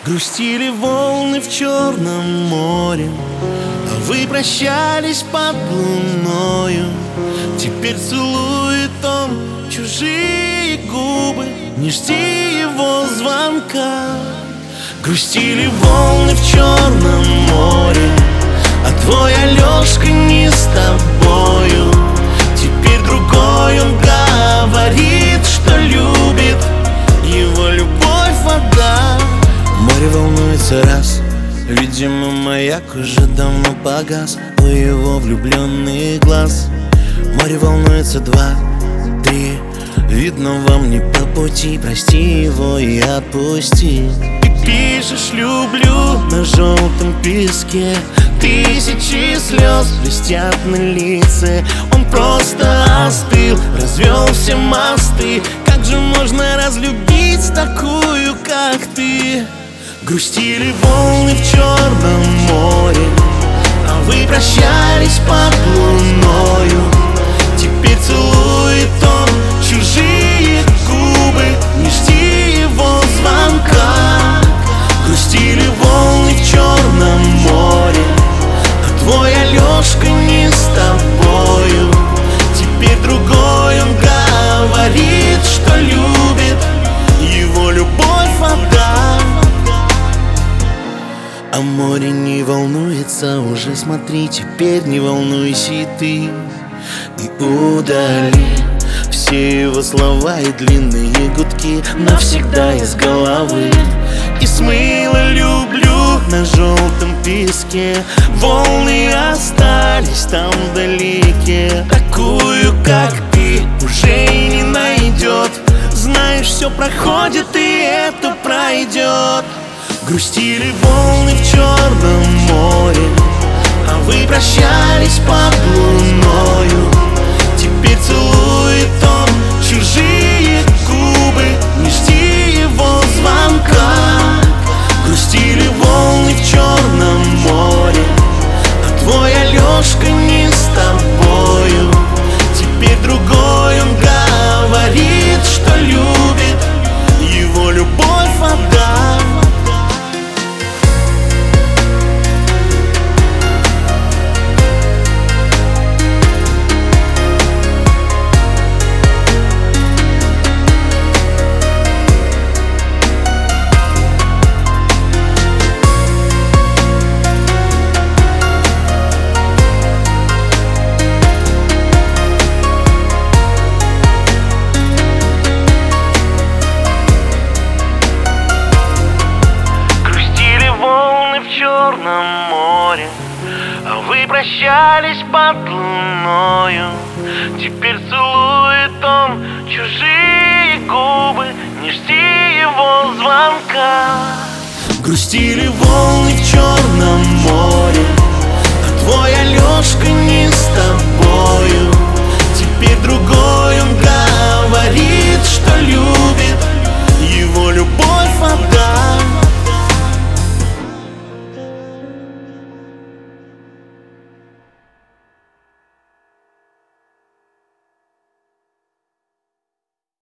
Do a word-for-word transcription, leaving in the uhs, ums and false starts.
Грустили волны в Черном море, а вы прощались под луною. Теперь целует он чужие губы, не жди его звонка. Грустили волны в Черном море, а твой Алешка не с тобою. Теперь другой он говорит, что любит, его любовь вода. Море волнуется раз, видимо, маяк уже давно погас у его влюбленных глаз. Море волнуется два, три, видно вам не по пути, прости его и отпусти. Ты пишешь «люблю» на желтом песке, тысячи слез блестят на лице. Он просто остыл, развел все мосты. Как же можно разлюбить такую, как ты? Грустили волны в Черном море, а вы прощались под луною. Теперь целует он чужие губы, не жди его звонка. Грустили волны в Черном море, а твой Алешка не с тобою. Теперь другой он говорит, что любит, его любовь вода. А море не волнуется уже, смотри, теперь не волнуйся и ты. И удали все его слова и длинные гудки навсегда из головы. И смыло «люблю» на желтом песке, волны остались там вдалеке. Такую, как ты, уже и не найдет. Знаешь, все проходит, и это пройдет. Грустили волны в Черном море, а вы прощались под луною. Теперь целует он чужие губы, не жди его звонка. Грустили волны в Черном море, а твой Алешка не с тобою. Теперь другой он говорит, что любит, его любовь вода. В Черном море, а вы прощались под луною. Теперь целует он чужие губы, не жди его звонка. Грустили волны в Черном море,